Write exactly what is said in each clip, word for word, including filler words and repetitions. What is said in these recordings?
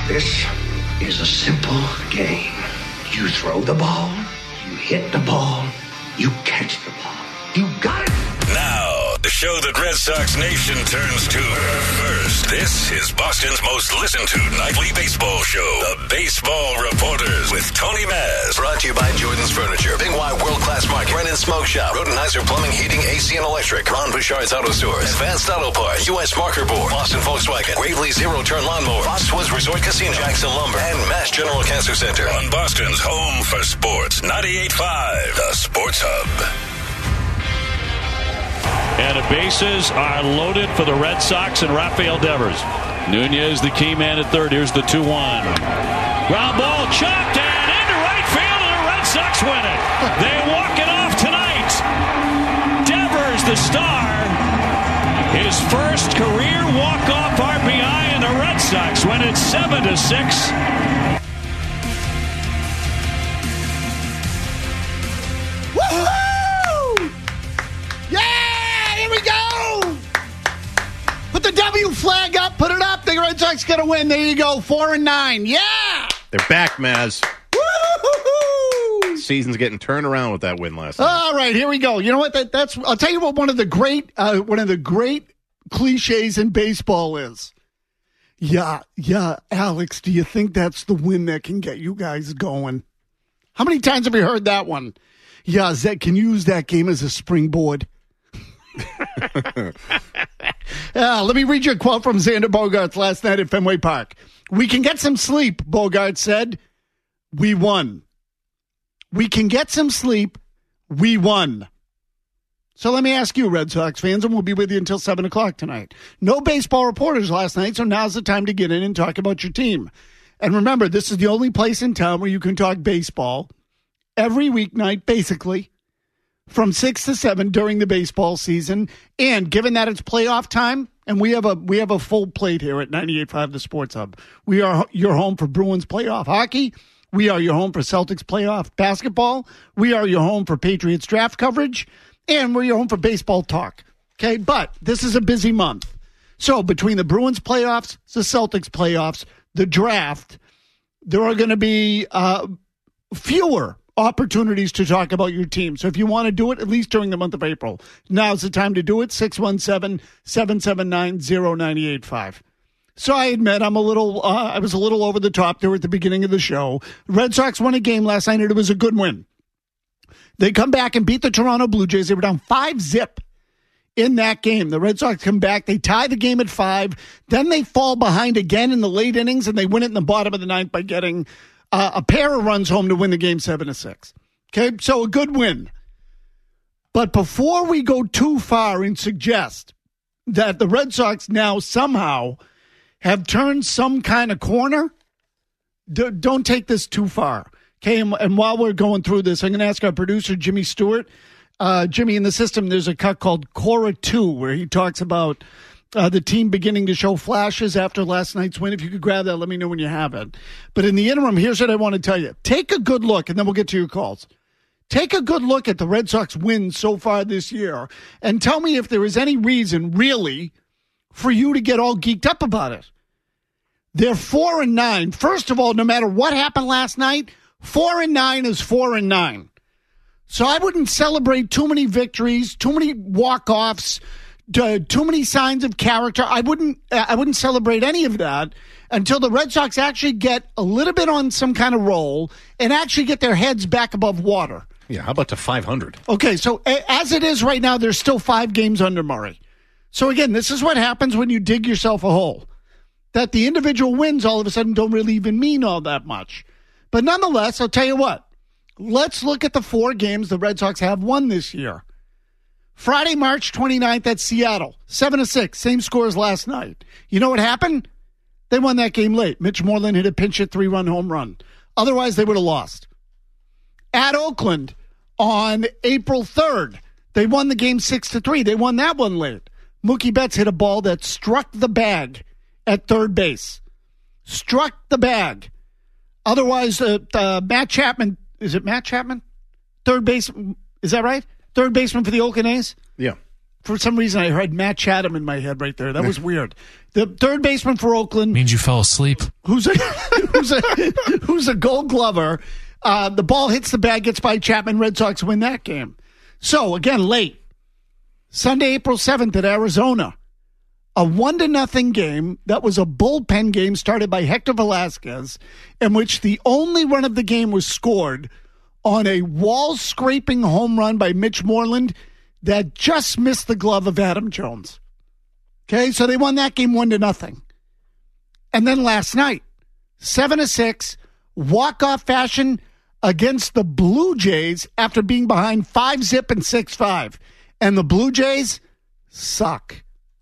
This is a simple game. You throw the ball, you hit the ball, you catch the ball. You got it! Now, the show that Red Sox Nation turns to first. This is Boston's most listened to nightly baseball show, The Baseball Reporters with Tony Maz. Brought to you by Jordan's Furniture, Big Y World Class Market, Brennan Smoke Shop, Rodenheiser Plumbing, Heating, A C and Electric, Ron Bouchard's Auto Stores, Advanced Auto Parts, U S Marker Board, Boston Volkswagen, Gravely Zero Turn Lawnmower, Foxwoods Resort Casino, Jackson Lumber, and Mass General Cancer Center. On Boston's home for sports, ninety-eight point five, The Sports Hub. And the bases are loaded for the Red Sox and Rafael Devers. Nunez, the key man at third. Here's the two one. Ground ball chopped and into right field, and the Red Sox win it. They walk it off tonight. Devers, the star, his first career walk-off R B I, and the Red Sox win it seven to six. The W flag up, put it up. The Red Sox going to win. There you go, four and nine. Yeah, they're back, Maz. Woo-hoo-hoo-hoo. Season's getting turned around with that win last night. All right, here we go. You know what? That, that's. I'll tell you what. One of the great, uh, one of the great cliches in baseball is. Yeah, yeah, Alex. Do you think that's the win that can get you guys going? How many times have you heard that one? Yeah, Zach can use that game as a springboard. Uh, let me read you a quote from Xander Bogaerts last night at Fenway Park. We can get some sleep, Bogaerts said. We won. We can get some sleep. We won. So let me ask you, Red Sox fans, and we'll be with you until seven o'clock tonight. No baseball reporters last night, so now's the time to get in and talk about your team. And remember, this is the only place in town where you can talk baseball every weeknight, basically, from six to seven during the baseball season. And given that it's playoff time, and we have a we have a full plate here at ninety-eight point five The Sports Hub. We are your home for Bruins playoff hockey. We are your home for Celtics playoff basketball. We are your home for Patriots draft coverage. And we're your home for baseball talk. Okay, but this is a busy month. So between the Bruins playoffs, the Celtics playoffs, the draft, there are going to be uh, fewer opportunities to talk about your team. So if you want to do it, at least during the month of April, now's the time to do it. six one seven, seven seven nine, zero nine eight five. So I admit I'm a little, uh, I was a little over the top there at the beginning of the show. Red Sox won a game last night, and it was a good win. They come back and beat the Toronto Blue Jays. They were down five zip in that game. The Red Sox come back. They tie the game at five. Then they fall behind again in the late innings, and they win it in the bottom of the ninth by getting Uh, a pair of runs home to win the game seven to six. Okay, so a good win. But before we go too far and suggest that the Red Sox now somehow have turned some kind of corner, d- don't take this too far. Okay, and, and while we're going through this, I'm going to ask our producer, Jimmy Stewart. Uh, Jimmy, in the system, there's a cut called Cora two, where he talks about Uh, the team beginning to show flashes after last night's win. If you could grab that, let me know when you have it. But in the interim, here's what I want to tell you. Take a good look, and then we'll get to your calls. Take a good look at the Red Sox wins so far this year, and tell me if there is any reason, really, for you to get all geeked up about it. They're four and nine. First of all, no matter what happened last night, four and nine is four and nine. So I wouldn't celebrate too many victories, too many walk-offs, too many signs of character. I wouldn't I wouldn't celebrate any of that until the Red Sox actually get a little bit on some kind of roll and actually get their heads back above water. Yeah, how about to five hundred? Okay, so as it is right now, there's still five games under Murray. So again, this is what happens when you dig yourself a hole. That the individual wins all of a sudden don't really even mean all that much. But nonetheless, I'll tell you what. Let's look at the four games the Red Sox have won this year. Friday, March twenty-ninth at Seattle, seven to six, same score as last night. You know what happened? They won that game late. Mitch Moreland hit a pinch hit three-run home run. Otherwise, they would have lost. At Oakland on April third, they won the game six to three. They won that one late. Mookie Betts hit a ball that struck the bag at third base. Struck the bag. Otherwise, uh, uh, Matt Chapman, is it Matt Chapman? Third base, is that right? Third baseman for the Oakland A's? Yeah. For some reason, I heard Matt Chatham in my head right there. That was weird. The third baseman for Oakland means you fell asleep. Who's a who's a who's a Gold Glover? Uh, the ball hits the bag, gets by Chapman. Red Sox win that game. So again, late Sunday, April seventh at Arizona, a one to nothing game that was a bullpen game started by Hector Velasquez, in which the only run of the game was scored on a wall scraping home run by Mitch Moreland that just missed the glove of Adam Jones. Okay, so they won that game one to nothing. And then last night, seven to six, walk-off fashion against the Blue Jays after being behind five zip and six five. And the Blue Jays suck.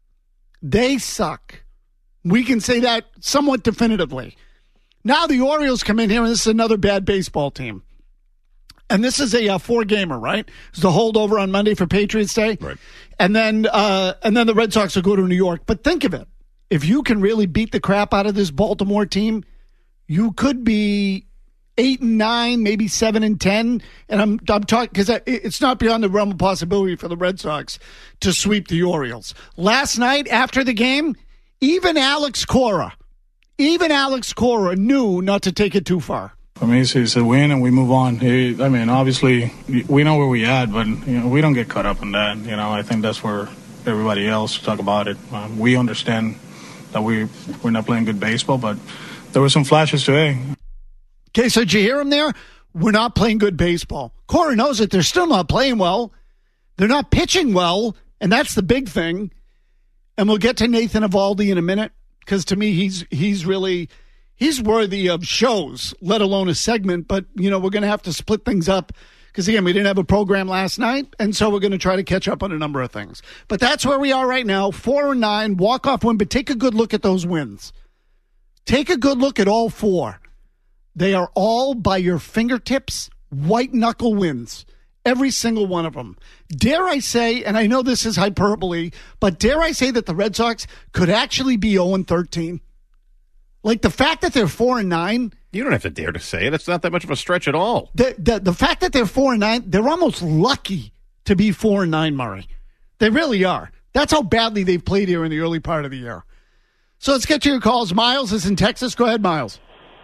They suck. We can say that somewhat definitively. Now the Orioles come in here, and this is another bad baseball team. And this is a uh, four-gamer, right? It's the holdover on Monday for Patriots Day. Right. And then uh, and then the Red Sox will go to New York. But think of it. If you can really beat the crap out of this Baltimore team, you could be eight and nine, maybe seven and ten. And I'm I'm talking because it's not beyond the realm of possibility for the Red Sox to sweep the Orioles. Last night after the game, even Alex Cora, even Alex Cora knew not to take it too far. For me, it's, it's a win, and we move on. It, I mean, obviously, we know where we at, but you know, we don't get caught up in that. You know, I think that's where everybody else talk about it. Um, we understand that we we're not playing good baseball, but there were some flashes today. Okay, so did you hear him there? We're not playing good baseball. Cora knows it. They're still not playing well. They're not pitching well, and that's the big thing. And we'll get to Nathan Eovaldi in a minute, because to me, he's he's really. He's worthy of shows, let alone a segment. But, you know, we're going to have to split things up because, again, we didn't have a program last night. And so we're going to try to catch up on a number of things. But that's where we are right now, four and nine, walk-off win. But take a good look at those wins. Take a good look at all four. They are all by your fingertips, white-knuckle wins. Every single one of them. Dare I say, and I know this is hyperbole, but dare I say that the Red Sox could actually be oh and thirteen? Like the fact that they're four and nine. You don't have to dare to say it. It's not that much of a stretch at all. The the, the fact that they're four and nine, they're almost lucky to be four and nine, Murray. They really are. That's how badly they've played here in the early part of the year. So let's get to your calls. Miles is in Texas. Go ahead, Miles.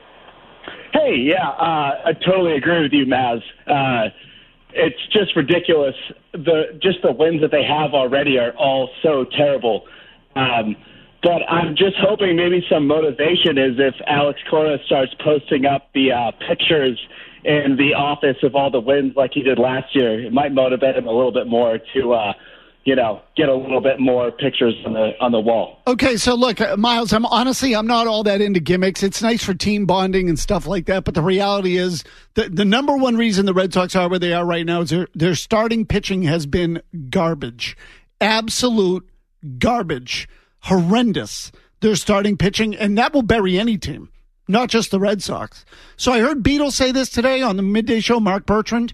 Hey, yeah, uh, I totally agree with you, Maz. Uh, it's just ridiculous. The just the wins that they have already are all so terrible. Um, But I'm just hoping maybe some motivation is if Alex Cora starts posting up the uh, pictures in the office of all the wins like he did last year. It might motivate him a little bit more to, uh, you know, get a little bit more pictures on the on the wall. Okay, so look, uh, Miles, I'm honestly, I'm not all that into gimmicks. It's nice for team bonding and stuff like that, but the reality is the, the number one reason the Red Sox are where they are right now is their, their starting pitching has been garbage. Absolute garbage. Horrendous, their starting pitching, and that will bury any team, not just the Red Sox. So I heard Beetle say this today on the midday show, Mark Bertrand,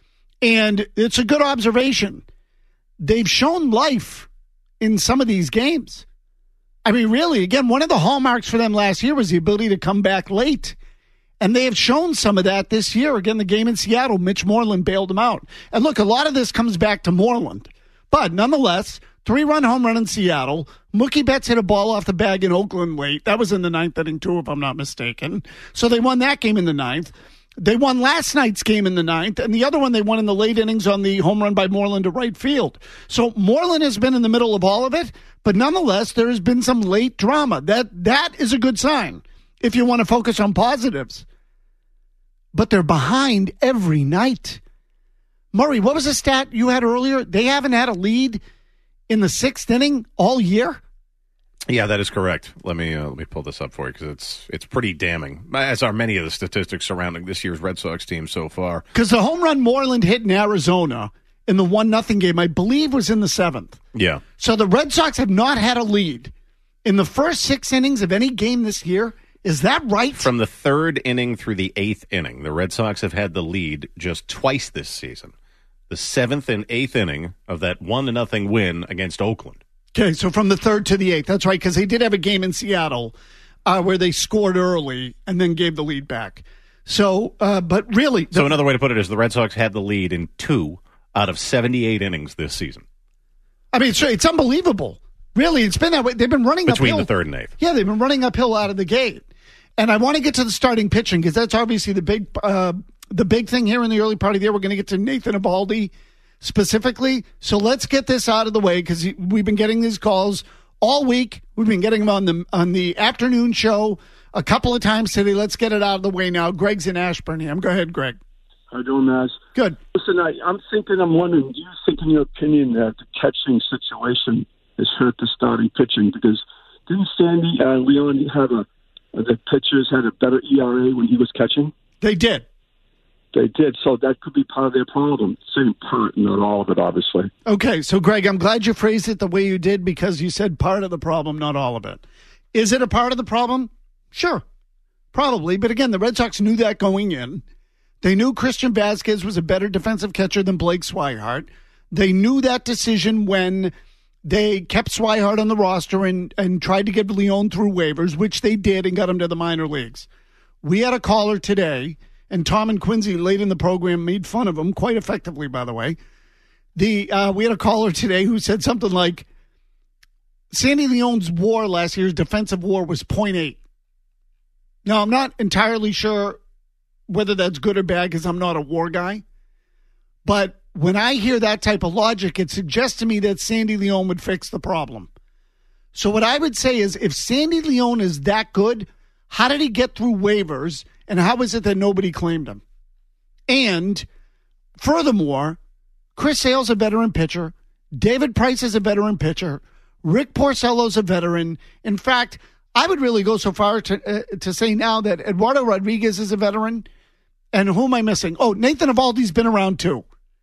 and it's a good observation. They've shown life in some of these games. I mean, really, again, one of the hallmarks for them last year was the ability to come back late, and they have shown some of that this year. Again, the game in Seattle, Mitch Moreland bailed them out. And look, a lot of this comes back to Moreland, but nonetheless, three-run home run in Seattle. Mookie Betts hit a ball off the bag in Oakland late. That was in the ninth inning, too, if I'm not mistaken. So they won that game in the ninth. They won last night's game in the ninth, and the other one they won in the late innings on the home run by Moreland to right field. So Moreland has been in the middle of all of it, but nonetheless, there has been some late drama. That That is a good sign if you want to focus on positives. But they're behind every night. Murray, what was the stat you had earlier? They haven't had a lead in the sixth inning all year? Yeah, that is correct. Let me uh, let me pull this up for you because it's it's pretty damning, as are many of the statistics surrounding this year's Red Sox team so far. Because the home run Moreland hit in Arizona in the one nothing game, I believe, was in the seventh. Yeah. So the Red Sox have not had a lead in the first six innings of any game this year. Is that right? From the third inning through the eighth inning, the Red Sox have had the lead just twice this season. The seventh and eighth inning of that one to nothing win against Oakland. Okay, so from the third to the eighth. That's right, because they did have a game in Seattle uh, where they scored early and then gave the lead back. So, uh, but really... The, so another way to put it is the Red Sox had the lead in two out of seventy-eight innings this season. I mean, it's, it's unbelievable. Really, it's been that way. They've been running Between uphill. the third and eighth. Yeah, they've been running uphill out of the gate. And I want to get to the starting pitching because that's obviously the big uh, the big thing here in the early part of the year. We're going to get to Nathan Eovaldi specifically. So let's get this out of the way because we've been getting these calls all week. We've been getting them on the on the afternoon show a couple of times today. Let's get it out of the way now. Greg's in Ashburnham. Go ahead, Greg. How you doing, Maz? Good. Listen, I, I'm thinking, I'm wondering, do you think, in your opinion, that the catching situation has hurt the starting pitching? Because didn't Sandy uh, Leon have a, uh, the pitchers had a better E R A when he was catching? They did. They did, so that could be part of their problem. Same part, not all of it, obviously. Okay, so Greg, I'm glad you phrased it the way you did because you said part of the problem, not all of it. Is it a part of the problem? Sure, probably. But again, the Red Sox knew that going in. They knew Christian Vasquez was a better defensive catcher than Blake Swihart. They knew that decision when they kept Swihart on the roster and, and tried to get Leon through waivers, which they did and got him to the minor leagues. We had a caller today, and Tom and Quincy late in the program made fun of him, quite effectively, by the way. The uh, we had a caller today who said something like, Sandy Leon's WAR last year's defensive WAR was point eight. Now, I'm not entirely sure whether that's good or bad because I'm not a WAR guy. But when I hear that type of logic, it suggests to me that Sandy Leon would fix the problem. So what I would say is if Sandy Leon is that good, how did he get through waivers and how is it that nobody claimed him? And furthermore, Chris Sale's a veteran pitcher. David Price is a veteran pitcher. Rick Porcello's a veteran. In fact, I would really go so far to uh, to say now that Eduardo Rodriguez is a veteran. And who am I missing? Oh, Nathan Eovaldi's been around too.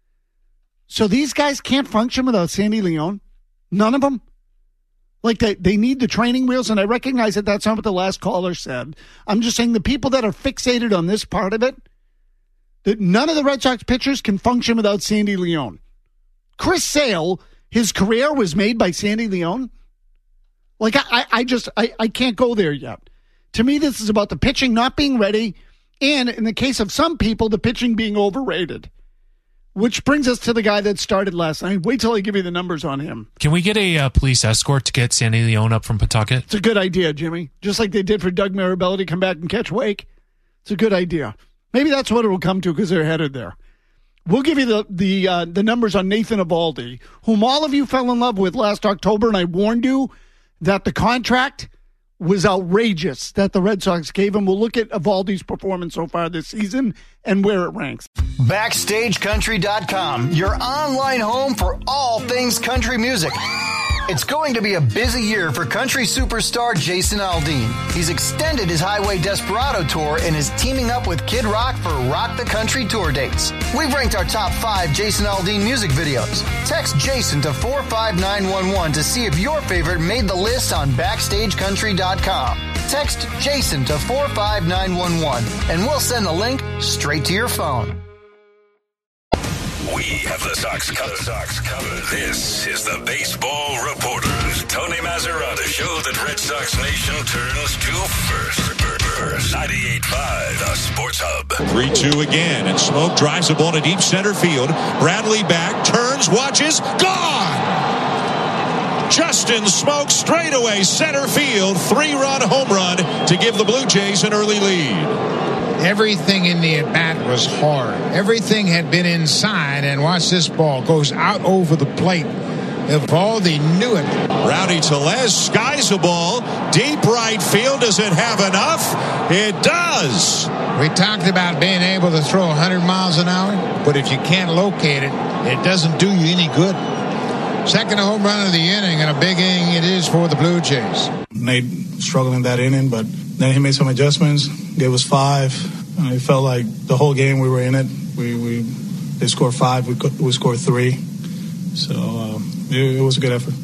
So these guys can't function without Sandy Leon? None of them? Like they, they need the training wheels, and I recognize that that's not what the last caller said. I'm just saying the people that are fixated on this part of it, that none of the Red Sox pitchers can function without Sandy Leon. Chris Sale, his career was made by Sandy Leon. Like, I, I just, I, I can't go there yet. To me, this is about the pitching not being ready, and in the case of some people, the pitching being overrated. Which brings us to the guy that started last night. Wait till I give you the numbers on him. Can we get a uh, police escort to get Sandy Leon up from Pawtucket? It's a good idea, Jimmy. Just like they did for Doug Mirabelli to come back and catch Wake. It's a good idea. Maybe that's what it will come to because they're headed there. We'll give you the the uh, the numbers on Nathan Eovaldi, whom all of you fell in love with last October, and I warned you that the contract was outrageous that the Red Sox gave him. We'll look at Eovaldi's performance so far this season and where it ranks. Backstage Country dot com, your online home for all things country music. It's going to be a busy year for country superstar Jason Aldean. He's extended his Highway Desperado tour and is teaming up with Kid Rock for Rock the Country tour dates. We've ranked our top five Jason Aldean music videos. Text Jason to four five nine one one to see if your favorite made the list on Backstage Country dot com. Text Jason to four five nine one one and we'll send the link straight to your phone. We have the Sox covered. Sox covered. This is the Baseball Reporters. Tony Mazzarata show that Red Sox Nation turns to first. First. ninety-eight point five, the Sports Hub. three two again, and Smoke drives the ball to deep center field. Bradley back, turns, watches, gone! Justin Smoke straightaway center field, three-run home run to give the Blue Jays an early lead. Everything in the at-bat was hard. Everything had been inside, and watch this ball. Goes out over the plate. Eovaldi knew it. Rowdy Tellez skies a ball. Deep right field. Does it have enough? It does. We talked about being able to throw one hundred miles an hour, but if you can't locate it, it doesn't do you any good. Second home run of the inning, and a big inning it is for the Blue Jays. Nate struggling that inning, but then he made some adjustments, gave us five. Uh, it felt like the whole game we were in it. We, we they scored five, we, we scored three. So uh, it, it was a good effort.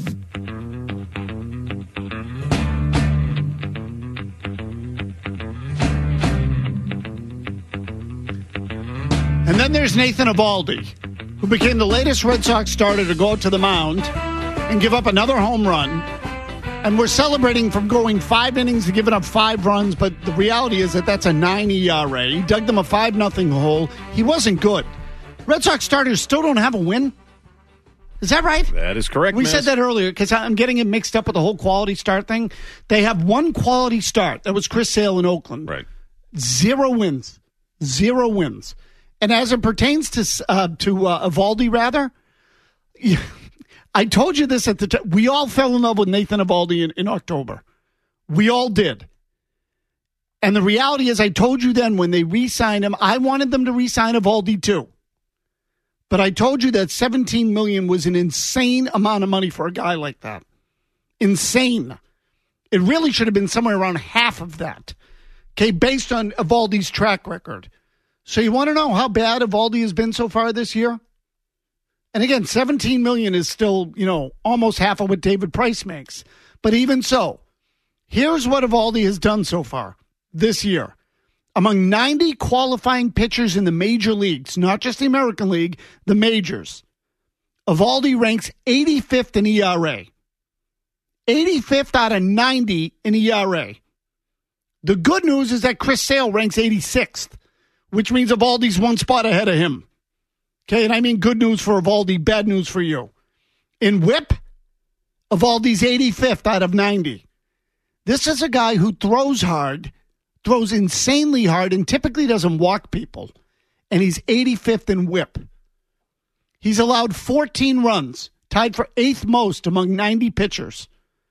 And then there's Nathan Eovaldi, who became the latest Red Sox starter to go out to the mound and give up another home run. And we're celebrating from going five innings to giving up five runs, but the reality is that that's a nine E R A. He dug them a five nothing hole. He wasn't good. Red Sox starters still don't have a win. Is that right? That is correct, We Miz. said that earlier because I'm getting it mixed up with the whole quality start thing. They have one quality start. That was Chris Sale in Oakland. Right. Zero wins. Zero wins. And as it pertains to uh, to uh, Eovaldi, rather, I told you this at the time. We all fell in love with Nathan Eovaldi in, in October. We all did. And the reality is, I told you then when they re-signed him, I wanted them to re-sign Eovaldi too. But I told you that seventeen million dollars was an insane amount of money for a guy like that. Insane. It really should have been somewhere around half of that. Okay, based on Eovaldi's track record. So you want to know how bad Eovaldi has been so far this year? And again, seventeen million dollars is still, you know, almost half of what David Price makes. But even so, here's what Eovaldi has done so far this year. Among ninety qualifying pitchers in the major leagues, not just the American League, the majors, Eovaldi ranks eighty-fifth in E R A. eighty-fifth out of ninety in E R A. The good news is that Chris Sale ranks eighty-sixth, which means Eovaldi's one spot ahead of him. Okay, and I mean good news for Eovaldi, bad news for you. In whip, Eovaldi's eighty-fifth out of ninety. This is a guy who throws hard, throws insanely hard, and typically doesn't walk people. And he's eighty-fifth in whip. He's allowed fourteen runs, tied for eighth most among ninety pitchers.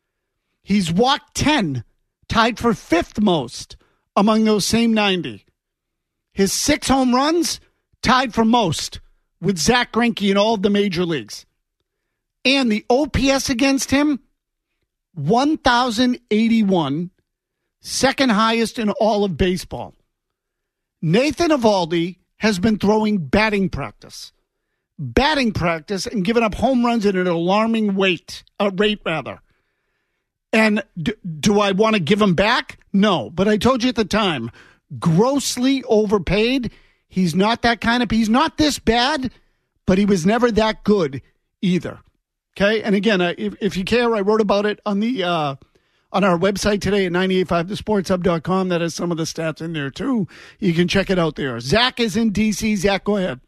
He's walked ten, tied for fifth most among those same ninety. His six home runs, tied for most with Zach Greinke in all of the major leagues. And the O P S against him, one thousand eighty-one, second highest in all of baseball. Nathan Eovaldi has been throwing batting practice. Batting practice and giving up home runs at an alarming weight, uh, rate, rather. And do, do I want to give him back? No. But I told you at the time, grossly overpaid. He's not that kind of, he's not this bad, but he was never that good either. Okay? And again, uh, if, if you care, I wrote about it on the uh, on our website today at nine eight five the sports hub dot com. That has some of the stats in there, too. You can check it out there. Zach is in D C. Zach, go ahead.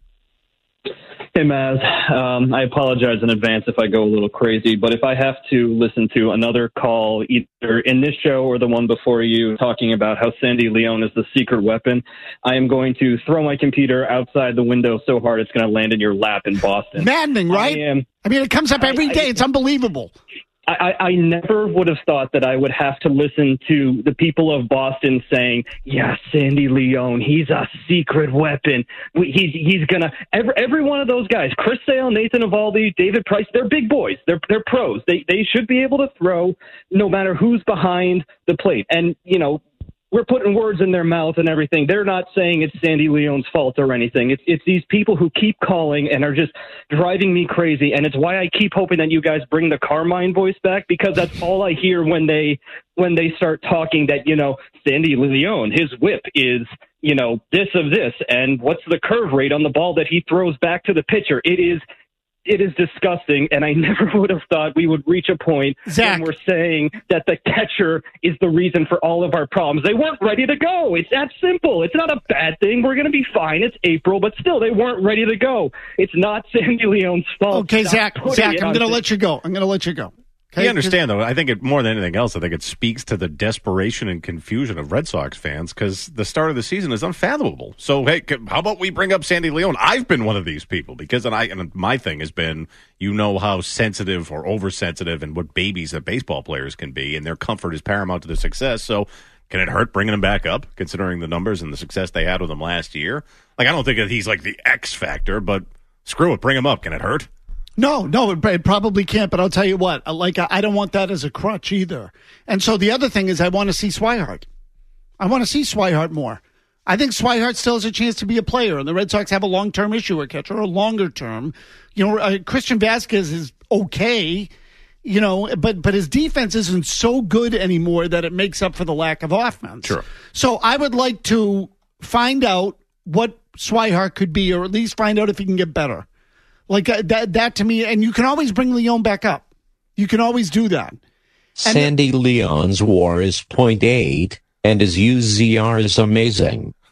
Hey, Maz. Um, I apologize in advance if I go a little crazy, but if I have to listen to another call, either in this show or the one before you, talking about how Sandy Leon is the secret weapon, I am going to throw my computer outside the window so hard it's going to land in your lap in Boston. Maddening, right? I, am, I mean, it comes up every I, day. I, it's unbelievable. I, I never would have thought that I would have to listen to the people of Boston saying, yeah, Sandy Leon, he's a secret weapon. We, he's he's going to – every every one of those guys, Chris Sale, Nathan Eovaldi, David Price, they're big boys. They're they're pros. They, they should be able to throw no matter who's behind the plate. And, you know, we're putting words in their mouth and everything. They're not saying it's Sandy Leon's fault or anything. It's it's these people who keep calling and are just driving me crazy. And it's why I keep hoping that you guys bring the Carmine voice back, because that's all I hear when they when they start talking that, you know, Sandy Leon, his whip is, you know, this of this. And what's the curve rate on the ball that he throws back to the pitcher? It is It is disgusting, and I never would have thought we would reach a point Zach. when we're saying that the catcher is the reason for all of our problems. They weren't ready to go. It's that simple. It's not a bad thing. We're going to be fine. It's April, but still, they weren't ready to go. It's not Sandy Leon's fault. Okay, Stop Zach, putting Zach, it I'm on going to Sandy. let you go. I'm going to let you go. Okay? You understand, though, I think it more than anything else, I think it speaks to the desperation and confusion of Red Sox fans because the start of the season is unfathomable. So, hey, how about we bring up Sandy Leon? I've been one of these people because and I, and my thing has been, you know how sensitive or oversensitive and what babies that baseball players can be, and their comfort is paramount to their success. So can it hurt bringing him back up, considering the numbers and the success they had with him last year? Like, I don't think that he's like the X factor, but screw it, bring him up. Can it hurt? No, no, it, it probably can't, but I'll tell you what, like, I, I don't want that as a crutch either. And so the other thing is I want to see Swihart. I want to see Swihart more. I think Swihart still has a chance to be a player, and the Red Sox have a long-term issue at catcher, or a longer term. You know, uh, Christian Vasquez is okay, you know, but but his defense isn't so good anymore that it makes up for the lack of offense. Sure. So I would like to find out what Swihart could be, or at least find out if he can get better. Like uh, that, that to me, and you can always bring Leon back up. You can always do that. And Sandy Leon's W A R is point eight, and his U Z R is amazing.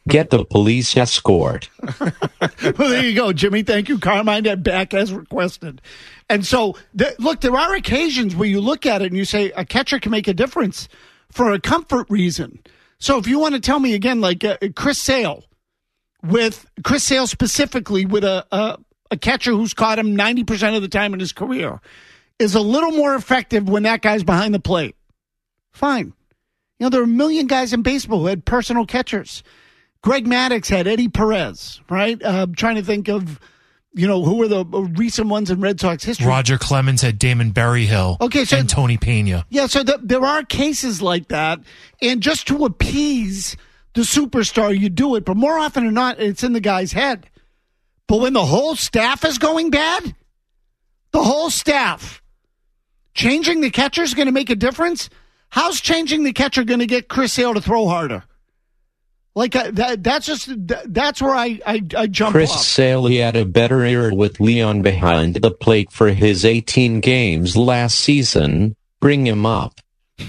Get the police escort. Well, there you go, Jimmy. Thank you. Carmine that back as requested. And so, th- look, there are occasions where you look at it and you say a catcher can make a difference for a comfort reason. So if you want to tell me again, like uh, Chris Sale, with Chris Sale specifically with a, a, a catcher who's caught him ninety percent of the time in his career, is a little more effective when that guy's behind the plate. Fine. You know, there are a million guys in baseball who had personal catchers. Greg Maddux had Eddie Perez, right? Uh, I'm trying to think of, you know, who were the recent ones in Red Sox history. Roger Clemens had Damon Berryhill okay, so, and Tony Pena. Yeah, so the, there are cases like that. And just to appease the superstar, you do it. But more often than not, it's in the guy's head. But when the whole staff is going bad, the whole staff, changing the catcher is going to make a difference? How's changing the catcher going to get Chris Sale to throw harder? Like uh, that, that's just that, that's where I I, I jump Chris off. Sale had a better year with Leon behind the plate for his eighteen games last season. Bring him up.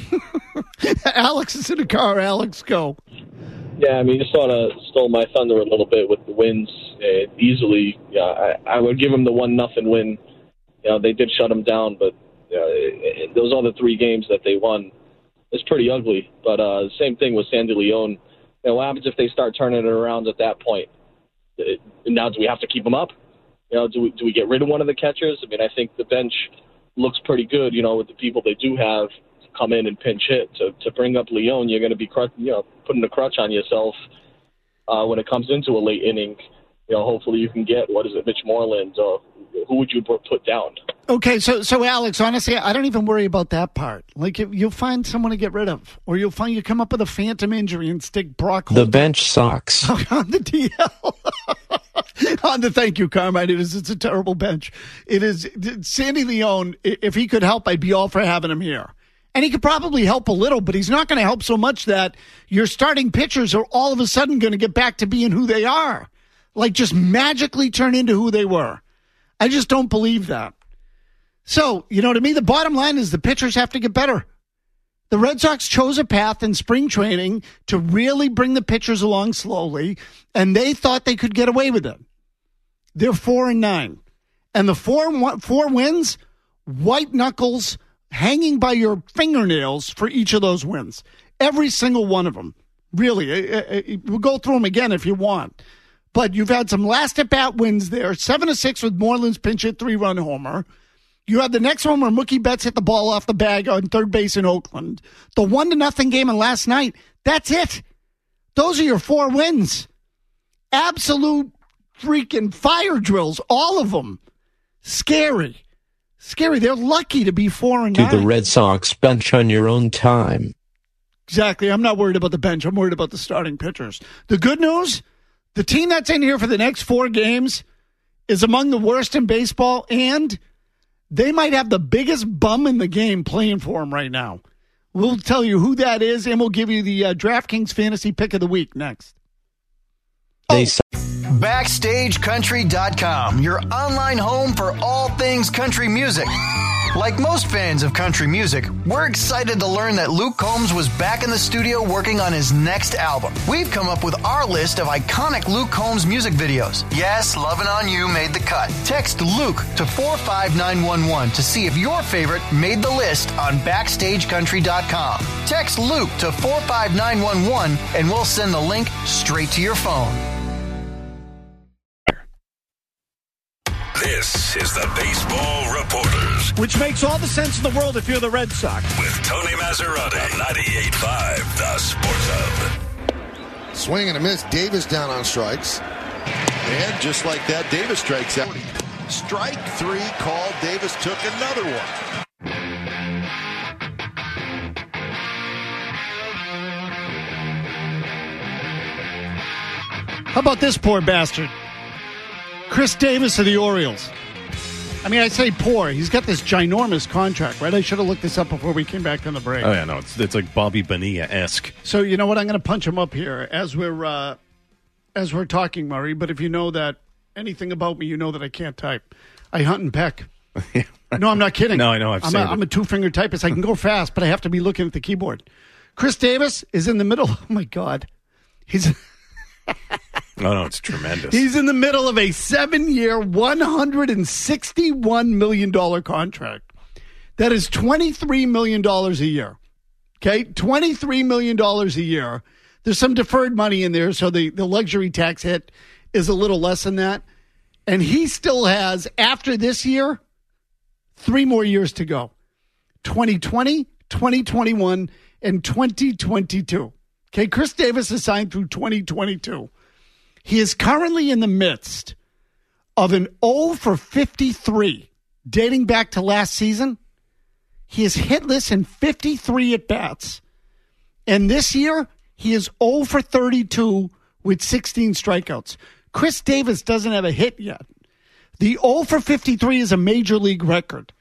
Alex is in the car. Alex, go. Yeah, I mean, you sort of stole my thunder a little bit with the wins. Uh, easily, yeah, I, I would give them the one nothing win. You know, they did shut them down, but uh, those other three games that they won is pretty ugly. But uh, the same thing with Sandy Leon. You know, what happens if they start turning it around at that point? It, now, do we have to keep them up? You know, do we do we get rid of one of the catchers? I mean, I think the bench looks pretty good. You know, with the people they do have to come in and pinch hit. To to bring up Leon, you're going to be cru- you know putting a crutch on yourself uh, when it comes into a late inning. You know, hopefully you can get what is it, Mitch Moreland? Or who would you put down? Okay, so so Alex, honestly, I don't even worry about that part. Like, you'll find someone to get rid of, or you'll find you come up with a phantom injury and stick Brock Holt The bench sucks. on the D L. On the thank you, Carmine. It is. It's a terrible bench. It is. Sandy Leon, if he could help, I'd be all for having him here. And he could probably help a little, but he's not going to help so much that your starting pitchers are all of a sudden going to get back to being who they are. Like, just magically turn into who they were. I just don't believe that. So, you know, to me, the bottom line is the pitchers have to get better. The Red Sox chose a path in spring training to really bring the pitchers along slowly, and they thought they could get away with it. They're four and nine. And the four, four wins, white knuckles hanging by your fingernails for each of those wins. Every single one of them. Really. We'll go through them again if you want. But you've had some last-at-bat wins there. Seven to six with Moreland's pinch hit three-run homer. You have the next one where Mookie Betts hit the ball off the bag on third base in Oakland. The one to nothing game in last night. That's it. Those are your four wins. Absolute freaking fire drills, all of them. Scary. Scary. They're lucky to be four and To nine. the Red Sox bench on your own time. Exactly. I'm not worried about the bench. I'm worried about the starting pitchers. The good news, the team that's in here for the next four games is among the worst in baseball, and they might have the biggest bum in the game playing for them right now. We'll tell you who that is, and we'll give you the uh, DraftKings Fantasy Pick of the Week next. They Backstage Country dot com, your online home for all things country music. Like most fans of country music, we're excited to learn that Luke Combs was back in the studio working on his next album. We've come up with our list of iconic Luke Combs music videos. Yes, Lovin' On You made the cut. Text Luke to four five nine one one to see if your favorite made the list on Backstage Country dot com. Text Luke to four five nine one one and we'll send the link straight to your phone. This is the Baseball Reporters. Which makes all the sense in the world if you're the Red Sox. With Tony Maserati, ninety-eight point five, the Sports Hub. Swing and a miss. Davis down on strikes. And just like that, Davis strikes out. Strike three called. Davis took another one. How about this poor bastard? Chris Davis of the Orioles. I mean, I say poor. He's got this ginormous contract, right? I should have looked this up before we came back from the break. Oh, yeah, no, it's it's like Bobby Bonilla-esque. So, you know what? I'm going to punch him up here as we're uh, as we're talking, Murray. But if you know that anything about me, you know that I can't type. I hunt and peck. No, I'm not kidding. No, I know. I've I'm seen a, it. I'm a two-finger typist. I can go fast, but I have to be looking at the keyboard. Chris Davis is in the middle. Oh, my God. He's... Oh, no, it's tremendous. He's in the middle of a seven-year, one hundred sixty-one million dollars contract. That is twenty-three million dollars a year. Okay? twenty-three million dollars a year. There's some deferred money in there, so the, the luxury tax hit is a little less than that. And he still has, after this year, three more years to go. twenty twenty, twenty twenty-one, and twenty twenty-two. Okay, Chris Davis is signed through twenty twenty-two. He is currently in the midst of an oh for fifty-three dating back to last season. He is hitless in fifty-three at-bats. And this year, he is oh for thirty-two with sixteen strikeouts. Chris Davis doesn't have a hit yet. The oh for fifty-three is a major league record.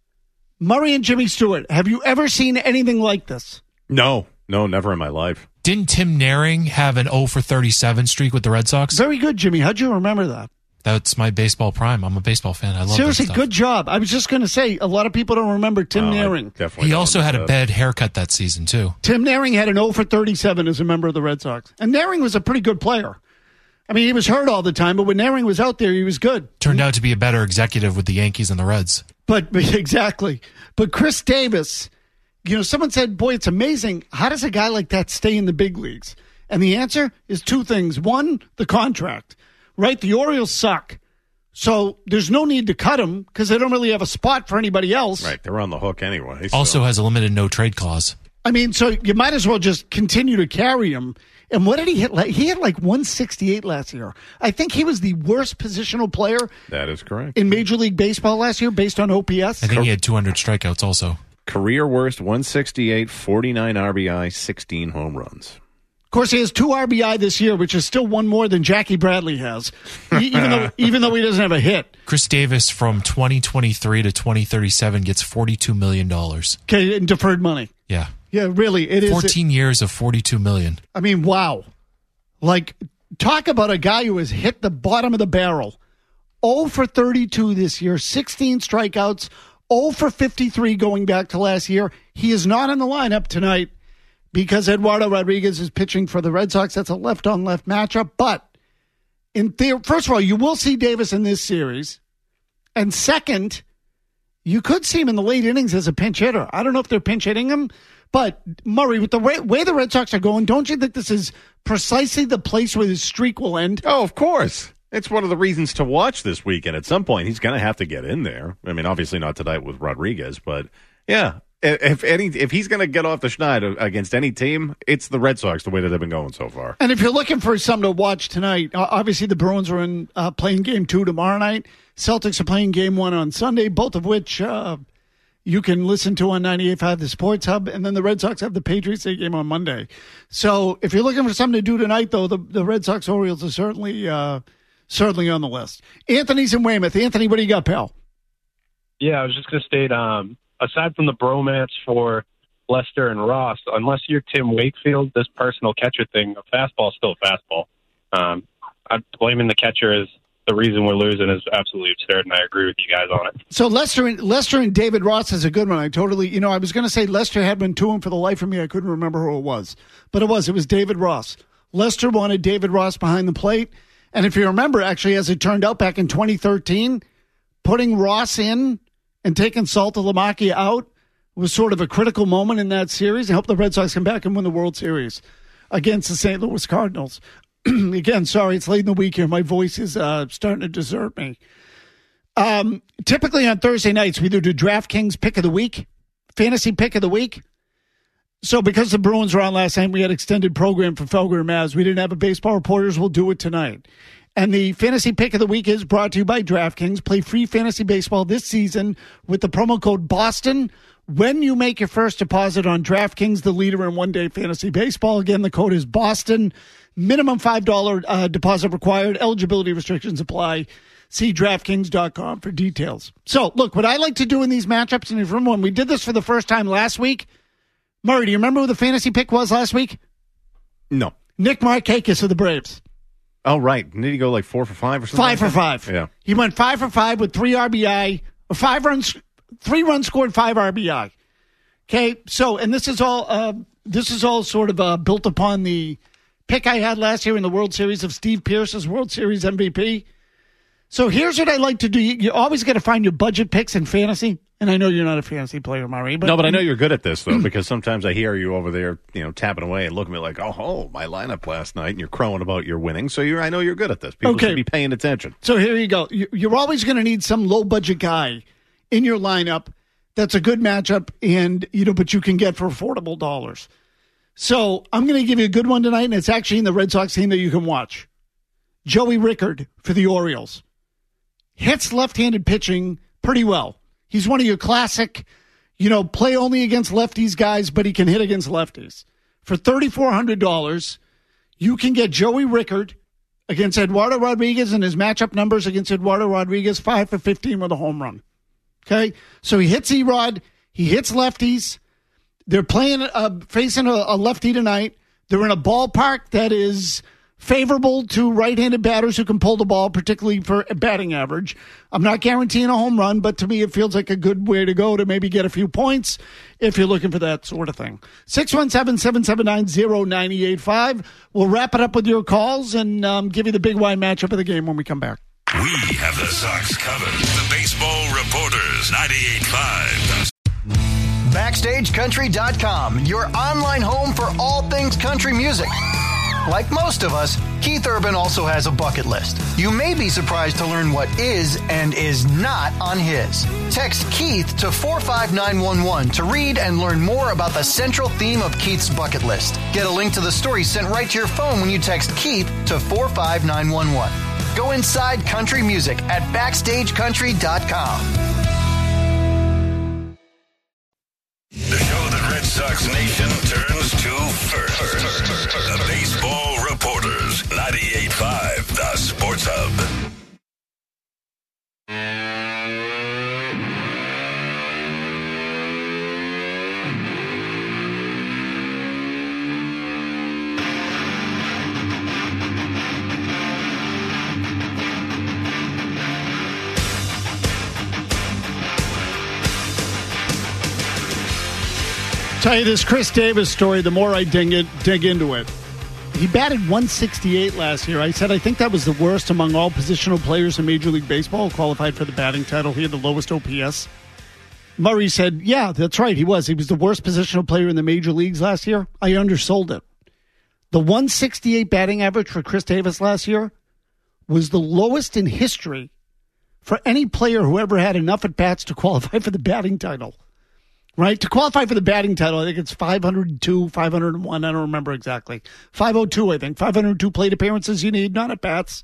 Murray and Jimmy Stewart, have you ever seen anything like this? No, no, never in my life. Didn't Tim Naring have an oh for thirty-seven streak with the Red Sox? Very good, Jimmy. How'd you remember that? That's my baseball prime. I'm a baseball fan. I love Seriously, that stuff. good job. I was just going to say, a lot of people don't remember Tim Oh, I Naring. definitely He don't also had a understand. bad haircut that season, too. Tim Naring had an oh for thirty-seven as a member of the Red Sox. And Naring was a pretty good player. I mean, he was hurt all the time, but when Naring was out there, he was good. Turned out to be a better executive with the Yankees and the Reds. But, but exactly. But Chris Davis, you know, someone said, boy, it's amazing. How does a guy like that stay in the big leagues? And the answer is two things. One, the contract, right? The Orioles suck. So there's no need to cut him because they don't really have a spot for anybody else. Right, they're on the hook anyway. So. Also has a limited no-trade clause. I mean, so you might as well just continue to carry him. And what did he hit? He had like one sixty-eight last year. I think he was the worst positional player That is correct. in Major League Baseball last year based on O P S. I think he had two hundred strikeouts also. Career worst, one sixty-eight, forty-nine R B I, sixteen home runs. Of course, he has two R B I this year, which is still one more than Jackie Bradley has, e- even though even though he doesn't have a hit. Chris Davis from twenty twenty-three to twenty thirty-seven gets forty-two million dollars. Okay, in deferred money. Yeah. Yeah, really, it is. fourteen years of forty-two million dollars. I mean, wow. Like, talk about a guy who has hit the bottom of the barrel. oh for thirty-two this year, sixteen strikeouts, oh for fifty-three going back to last year. He is not in the lineup tonight because Eduardo Rodriguez is pitching for the Red Sox. That's a left-on-left matchup. But, in the- first of all, you will see Davis in this series. And second, you could see him in the late innings as a pinch hitter. I don't know if they're pinch hitting him. But, Murray, with the way, way the Red Sox are going, don't you think this is precisely the place where his streak will end? Oh, of course. It's one of the reasons to watch this weekend. At some point, he's going to have to get in there. I mean, obviously not tonight with Rodriguez, but yeah, if any, if he's going to get off the schneid against any team, it's the Red Sox the way that they've been going so far. And if you're looking for something to watch tonight, uh, obviously the Bruins are in uh, playing game two tomorrow night. Celtics are playing game one on Sunday, both of which uh, you can listen to on ninety-eight point five The Sports Hub, and then the Red Sox have the Patriots Day game on Monday. So if you're looking for something to do tonight, though, the, the Red Sox Orioles are certainly uh, certainly on the list. Anthony's in Weymouth. Anthony, what do you got, pal? Yeah, I was just going to state, um, aside from the bromance for Lester and Ross, unless you're Tim Wakefield, this personal catcher thing, a fastball is still a fastball. Um, I'm blaming the catcher as the reason we're losing is absolutely absurd, and I agree with you guys on it. So Lester and Lester and David Ross is a good one. I totally, you know, I was going to say Lester had one to him for the life of me. I couldn't remember who it was, but it was. It was David Ross. Lester wanted David Ross behind the plate, and if you remember, actually, as it turned out back in twenty thirteen, putting Ross in and taking Saltalamacchia out was sort of a critical moment in that series. I hope the Red Sox come back and win the World Series against the Saint Louis Cardinals. Again, sorry, it's late in the week here. My voice is uh, starting to desert me. Um, typically on Thursday nights, we do the DraftKings Pick of the Week, Fantasy Pick of the Week. So because the Bruins were on last night, we had extended program for Felger and Maz. We didn't have a baseball reporters. We'll do it tonight. And the Fantasy Pick of the Week is brought to you by DraftKings. Play free fantasy baseball this season with the promo code BOSTON when you make your first deposit on DraftKings, the leader in one-day fantasy baseball. Again, the code is BOSTON. Minimum five dollars uh, deposit required. Eligibility restrictions apply. See DraftKings dot com for details. So, look, what I like to do in these matchups, and if you remember when we did this for the first time last week, Murray, do you remember who the fantasy pick was last week? No. Nick Markakis of the Braves. Oh, right. Did he go like four for five or something? Five like for five. Yeah. He went five for five with three R B I, or five runs, three runs scored, five R B I. Okay, so, and this is all, uh, this is all sort of uh, built upon the pick I had last year in the World Series of Steve Pearce as World Series M V P. So here's what I like to do. You, you always got to find your budget picks in fantasy. And I know you're not a fantasy player, Murray. But no, but I know you're good at this, though, because sometimes I hear you over there, you know, tapping away and looking at me like, oh, oh, my lineup last night, and you're crowing about your winning. So you're, I know you're good at this. People okay. should be paying attention. So here you go. You're always going to need some low-budget guy in your lineup that's a good matchup, and you know, but you can get for affordable dollars. So I'm going to give you a good one tonight, and it's actually in the Red Sox team that you can watch. Joey Rickard for the Orioles. Hits left-handed pitching pretty well. He's one of your classic, you know, play only against lefties guys, but he can hit against lefties. For three thousand four hundred dollars, you can get Joey Rickard against Eduardo Rodriguez, and his matchup numbers against Eduardo Rodriguez, five for fifteen with a home run. Okay? So he hits E-Rod. He hits lefties. They're playing, uh, facing a, a lefty tonight. They're in a ballpark that is favorable to right-handed batters who can pull the ball, particularly for batting average. I'm not guaranteeing a home run, but to me it feels like a good way to go to maybe get a few points if you're looking for that sort of thing. six one seven, seven seven nine, zero nine eight five. We'll wrap it up with your calls and um, give you the big wide matchup of the game when we come back. We have the Sox covered. The Baseball Reporters, ninety-eight point five. Backstage Country dot com, your online home for all things country music. Like most of us, Keith Urban also has a bucket list. You may be surprised to learn what is and is not on his. Text Keith to four five nine one one to read and learn more about the central theme of Keith's bucket list. Get a link to the story sent right to your phone when you text Keith to four five nine one one. Go inside country music at Backstage Country dot com. The show that Red Sox Nation turns to first. The Baseball Reporters, ninety-eight point five, the Sports Hub. Tell you this Chris Davis story, the more I dig, it, dig into it. He batted one sixty-eight last year. I said I think that was the worst among all positional players in Major League Baseball, qualified for the batting title. He had the lowest O P S. Murray said, yeah, that's right, he was. He was the worst positional player in the major leagues last year. I undersold it. The one sixty-eight batting average for Chris Davis last year was the lowest in history for any player who ever had enough at-bats to qualify for the batting title. Right? To qualify for the batting title, I think it's five hundred two, five hundred one, I don't remember exactly. five oh two, I think. five hundred two plate appearances you need, not at-bats.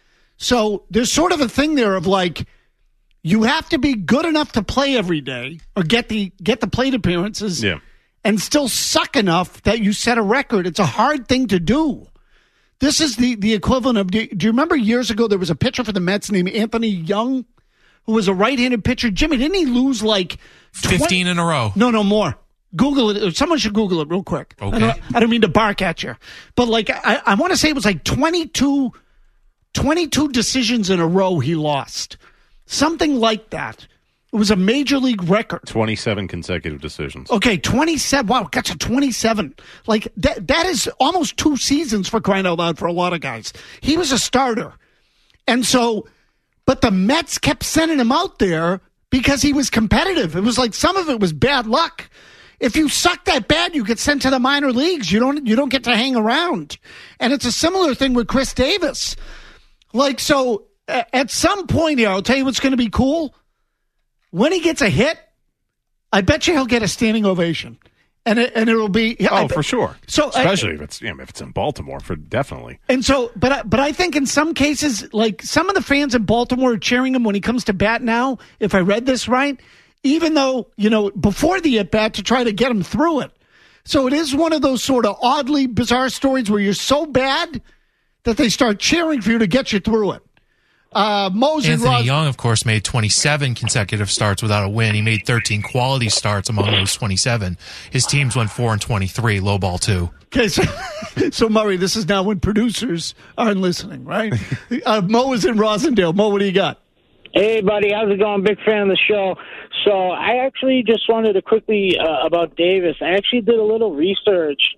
So there's sort of a thing there of like, you have to be good enough to play every day or get the get the plate appearances yeah. and still suck enough that you set a record. It's a hard thing to do. This is the, the equivalent of, do you remember years ago there was a pitcher for the Mets named Anthony Young, who was a right-handed pitcher? Jimmy, didn't he lose like twenty fifteen in a row? No, no, more. Google it. Someone should Google it real quick. Okay. I don't, I don't mean to bark at you. But like, I, I want to say it was like twenty-two, twenty-two decisions in a row he lost. Something like that. It was a major league record. twenty-seven consecutive decisions. Okay, twenty-seven. Wow, got to twenty-seven. Like, that, that is almost two seasons for crying out loud for a lot of guys. He was a starter. And so... But the Mets kept sending him out there because he was competitive. It was like some of it was bad luck. If you suck that bad, you get sent to the minor leagues. You don't you don't get to hang around. And it's a similar thing with Chris Davis. Like, so at some point here, I'll tell you what's going to be cool. When he gets a hit, I bet you he'll get a standing ovation. And it, and it'll be oh I, for sure. So especially I, if it's you know, if it's in Baltimore, for definitely. And so, but I, but I think in some cases, like some of the fans in Baltimore are cheering him when he comes to bat now. If I read this right, even though you know before the at bat to try to get him through it. So it is one of those sort of oddly bizarre stories where you're so bad that they start cheering for you to get you through it. Uh, Moses Anthony Ros- Young, of course, made twenty-seven consecutive starts without a win. He made thirteen quality starts among those twenty-seven. His teams went four and twenty-three, low ball two. Okay, so, so Murray, this is now when producers aren't listening, right? Uh, Mo is in Rosendale. Mo, what do you got? Hey, buddy, how's it going? Big fan of the show. So I actually just wanted to quickly, uh, about Davis, I actually did a little research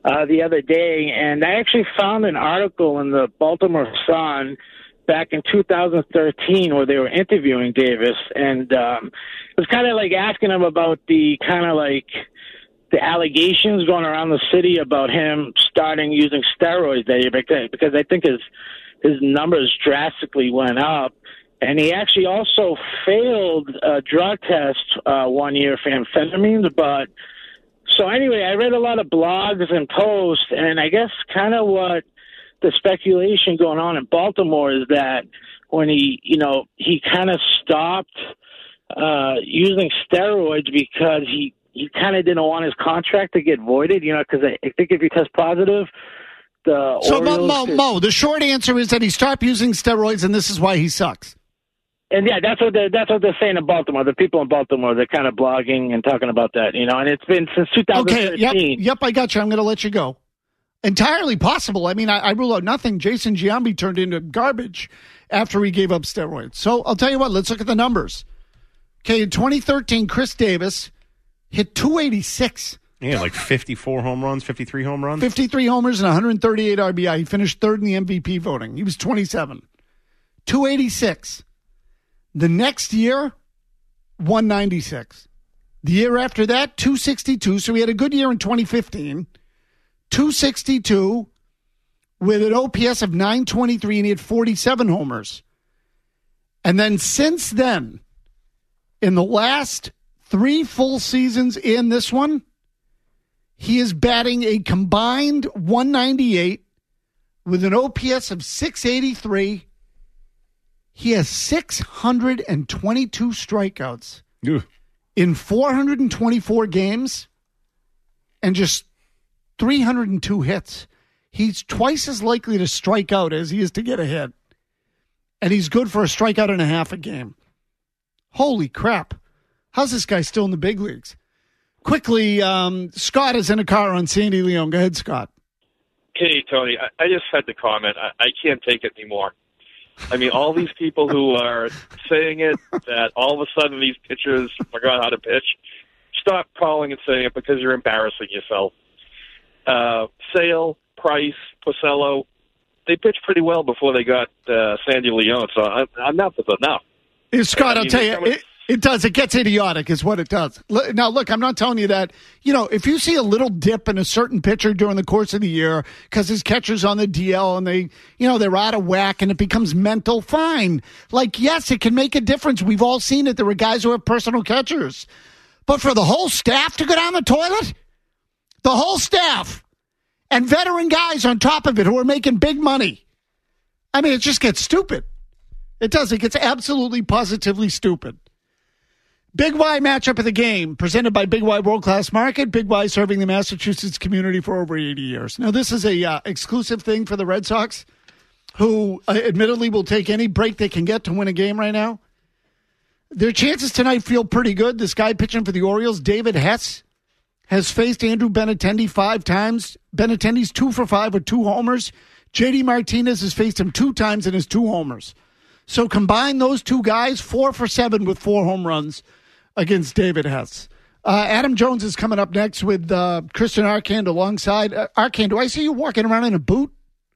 uh, the other day, and I actually found an article in the Baltimore Sun back in two thousand thirteen where they were interviewing Davis, and um, it was kind of like asking him about the kind of like the allegations going around the city about him starting using steroids that year, because I think his his numbers drastically went up. And he actually also failed a drug test uh, one year for amphetamines. But so anyway, I read a lot of blogs and posts, and I guess kind of what the speculation going on in Baltimore is that when he, you know, he kind of stopped uh, using steroids because he, he kind of didn't want his contract to get voided, you know, because I, I think if he tests positive, the so Mo, Orioles Mo, could- Mo, the short answer is that he stopped using steroids, and this is why he sucks. And yeah, that's what they're, that's what they're saying in Baltimore. The people in Baltimore, they're kind of blogging and talking about that, you know. And it's been since two thousand thirteen. Okay, yep, yep, I got you. I'm going to let you go. Entirely possible. I mean, I, I rule out nothing. Jason Giambi turned into garbage after he gave up steroids. So I'll tell you what. Let's look at the numbers. Okay, in twenty thirteen, Chris Davis hit two eighty-six. Yeah, like fifty-four home runs, fifty-three home runs. fifty-three homers and one hundred thirty-eight R B I. He finished third in the M V P voting. He was twenty-seven. two eighty-six. The next year, one ninety-six. The year after that, two sixty-two. So he had a good year in twenty fifteen. two sixty-two with an O P S of nine twenty-three, and he had forty-seven homers. And then since then, in the last three full seasons in this one, he is batting a combined one ninety-eight with an O P S of six eighty-three. He has six hundred twenty-two strikeouts Ew. in four hundred twenty-four games and just three hundred two hits. He's twice as likely to strike out as he is to get a hit. And he's good for a strikeout and a half a game. Holy crap. How's this guy still in the big leagues? Quickly, um, Scott is in a car on Sandy Leon. Go ahead, Scott. Hey, Tony, I, I just had to comment. I, I can't take it anymore. I mean, all these people who are saying it, that all of a sudden these pitchers forgot how to pitch, stop calling and saying it because you're embarrassing yourself. Uh, Sale, Price, Porcello, they pitched pretty well before they got uh, Sandy Leon, so I, enough is enough. Hey, Scott, I I'll mean, tell you, coming- it, it does. It gets idiotic is what it does. L- Now, look, I'm not telling you that, you know, if you see a little dip in a certain pitcher during the course of the year because his catcher's on the D L and they, you know, they're out of whack and it becomes mental, fine. Like, yes, it can make a difference. We've all seen it. There were guys who have personal catchers. But for the whole staff to go down the toilet, the whole staff, and veteran guys on top of it who are making big money, I mean, it just gets stupid. It does. It gets absolutely, positively stupid. Big Y matchup of the game, presented by Big Y World Class Market. Big Y serving the Massachusetts community for over eighty years. Now, this is a uh, exclusive thing for the Red Sox, who uh, admittedly will take any break they can get to win a game right now. Their chances tonight feel pretty good. This guy pitching for the Orioles, David Hess, has faced Andrew Benintendi five times. Benintendi's two for five with two homers. J D Martinez has faced him two times and has two homers. So combine those two guys, four for seven with four home runs against David Hess. Uh, Adam Jones is coming up next with uh, Christian Arcand alongside. Uh, Arcand, do I see you walking around in a boot?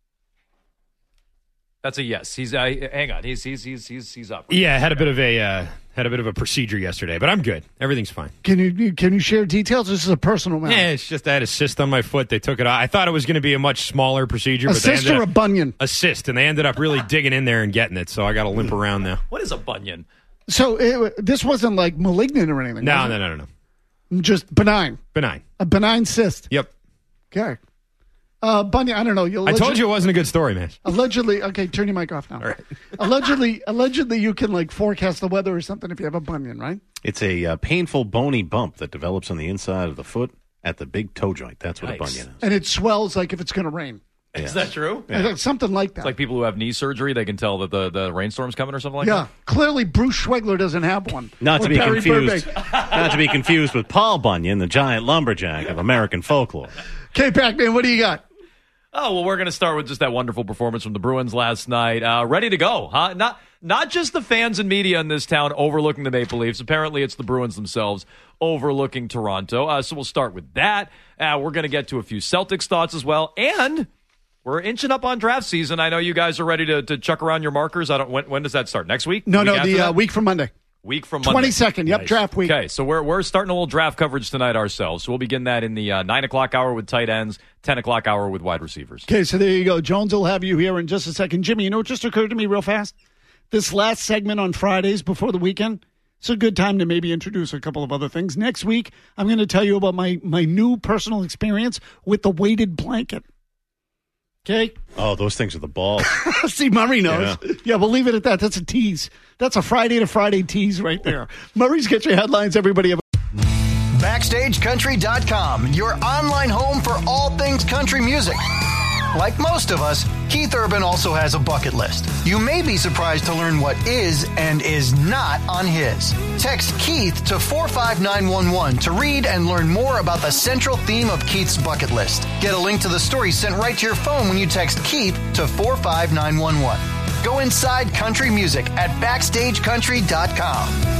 That's a yes. He's uh, hang on. He's he's he's he's he's up. Yeah, I had a bit of a uh, had a bit of a procedure yesterday, but I'm good. Everything's fine. Can you can you share details? This is a personal matter. Yeah, it's just I had a cyst on my foot. They took it off. I thought it was going to be a much smaller procedure, A but they cyst ended or up, a bunion? A cyst, and they ended up really digging in there and getting it. So I got to limp around now. What is a bunion? So it, this wasn't like malignant or anything. No, was no, it? no, no, no. Just benign. Benign. A benign cyst. Yep. Okay. Uh, Bunion, I don't know. You I told you it wasn't a good story, man. Allegedly, okay, turn your mic off now. All right. allegedly, allegedly, you can like forecast the weather or something if you have a bunion, right? It's a uh, painful bony bump that develops on the inside of the foot at the big toe joint. That's what Nice. a bunion is. And it swells like if it's going to rain. Is that true? Yeah. Something like that. It's like people who have knee surgery, they can tell that the, the rainstorm's coming or something like yeah, that? clearly Bruce Schwegler doesn't have one. Not Or to be Barry confused. Burbank. Not to be confused with Paul Bunyan, the giant lumberjack of American folklore. Okay, Pac-Man, what do you got? Oh, well, we're going to start with just that wonderful performance from the Bruins last night. Uh, ready to go, huh? Not not just the fans and media in this town overlooking the Maple Leafs. Apparently, it's the Bruins themselves overlooking Toronto. Uh, so we'll start with that. Uh, we're going to get to a few Celtics thoughts as well. And we're inching up on draft season. I know you guys are ready to, to chuck around your markers. I don't. When, when does that start? Next week? No, week no, the uh, week from Monday. Week from Monday. twenty-second, yep, Nice. draft week. Okay, so we're we're starting a little draft coverage tonight ourselves. So we'll begin that in the uh, nine o'clock hour with tight ends, ten o'clock hour with wide receivers. Okay, so there you go. Jones will have you here in just a second. Jimmy, you know what just occurred to me real fast? This last segment on Fridays before the weekend, it's a good time to maybe introduce a couple of other things. Next week, I'm going to tell you about my, my new personal experience with the weighted blanket. Okay? Oh, those things are the balls. See, Murray knows. Yeah. Yeah, we'll leave it at that. That's a tease. That's a Friday to Friday tease right there. Murray's Get Your Headlines, everybody. Backstage Country dot com, your online home for all things country music. Like most of us, Keith Urban also has a bucket list. You may be surprised to learn what is and is not on his. Text Keith to four five nine one one to read and learn more about the central theme of Keith's bucket list. Get a link to the story sent right to your phone when you text Keith to four five nine one one. Go inside country music at Backstage Country dot com.